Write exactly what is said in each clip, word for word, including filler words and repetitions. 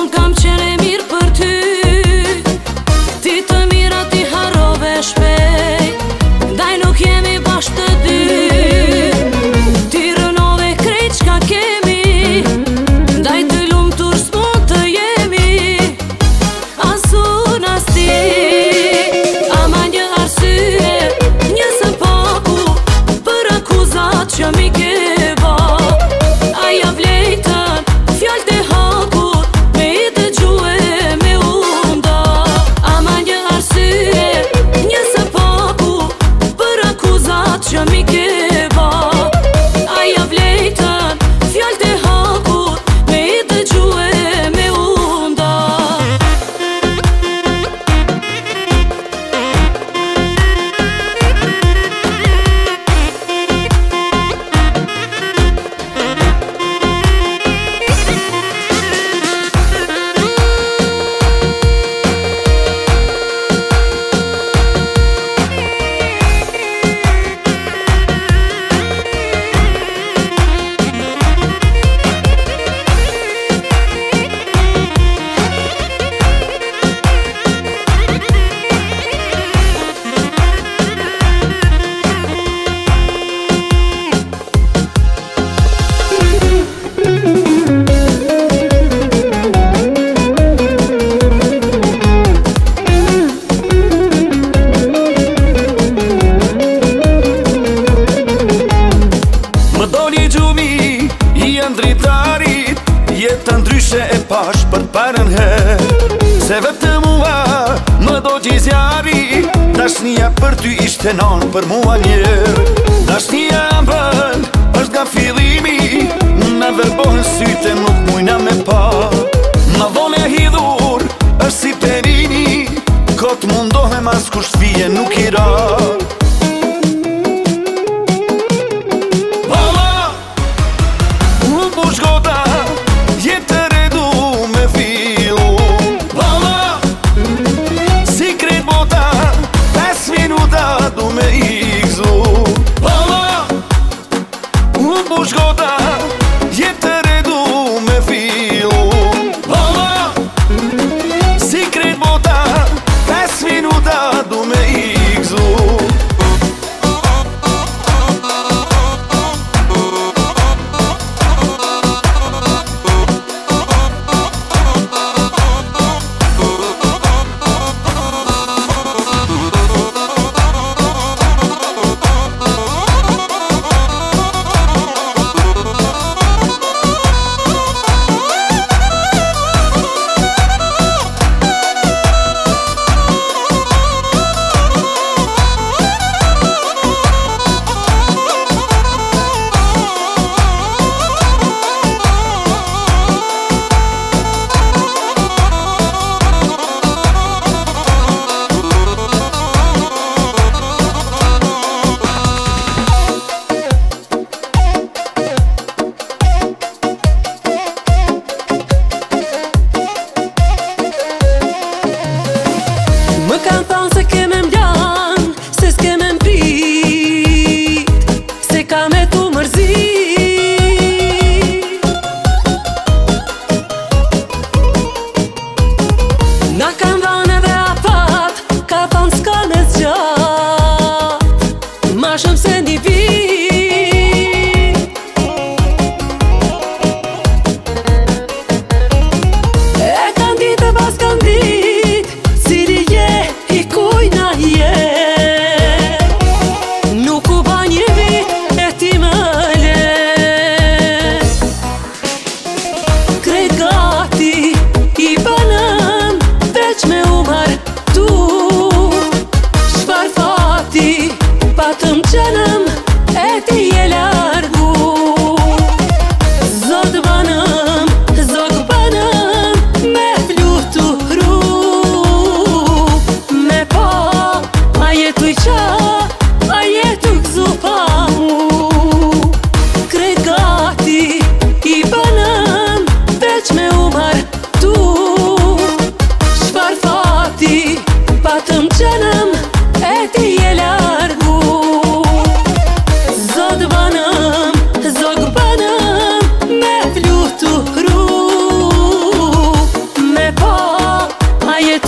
gjithmon kam qene mirë për ty. Ti të mira ti harrove shpejt, ndaj nuk jemi bashkë të dy. Ti rënove krejt qka kemi, ndaj të lumtur s'mund të jemi. As unë as ti, ama një arsye, një së paku, për akuzat që mi ke ba. Aja vlejtën, fjallë të hakut, me i dëgjue me unda. Ama një arsye, një së paku, për akuzat që mi ke ba. Aja vlejtën, fjallë të hakut, me i dëgjue me unda. Dritarit, jeta ndryshe e pash për parën her. Se vetë mua më do gjizjari, dashnia për ty ishte non për mua njerë. Dashnia bën është nga fillimi, me verbohen syte nuk mujna me pa. Ma vone hidhur është si perini, kot mundohem as kusht fije nuk i ra. Shkota, jetë redu me fillu. Mama, si krejt bota, pes minuta du me ikzu. Mama, unë bu shkota, jetë redu me fillu. Mama, si krejt bota, pes minuta du me ikzu.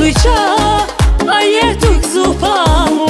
qa, a jetu këzu pa mu.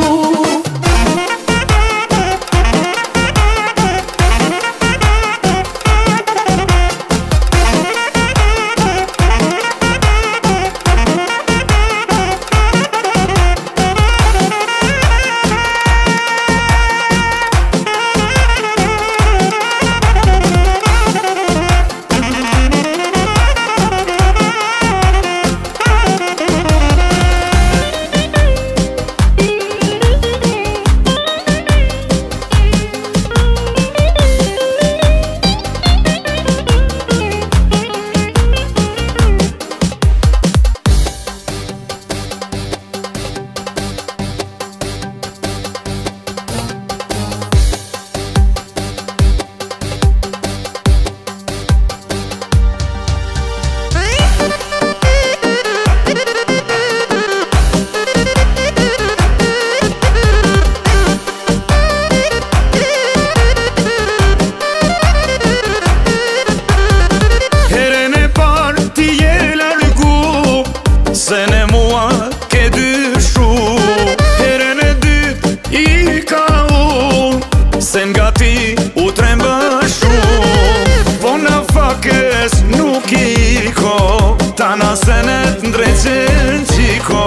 Se ne mua ke dyshu, herën e dyt i ka u, se nga ti u trembëshu. Po në fakes nuk i ko, ta na senet ndreqen qiko.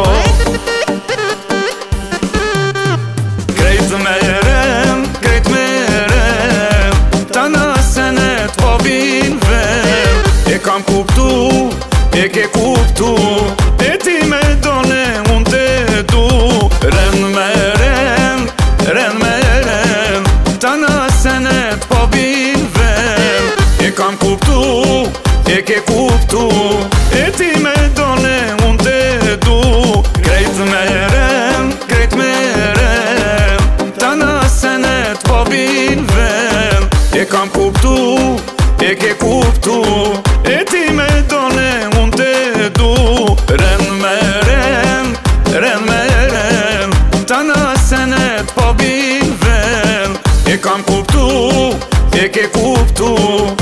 Krejt me rem, krejt me rem, ta na senet po vin vem. E kam kuptu, e ke kuptu, e ti me done unë te du. Ren me ren, ren me ren, ta në senet po bin ven. E kam kuptu, e ke kuptu, e ti me done unë te du. Krejt me ren, krejt me ren, ta në senet po bin ven. E kam kuptu, e ke kuptu, e ti me done unë te du. Ren me ren, ren me ren, ta në senet po bin ven. E kam kuptu, e ke kuptu,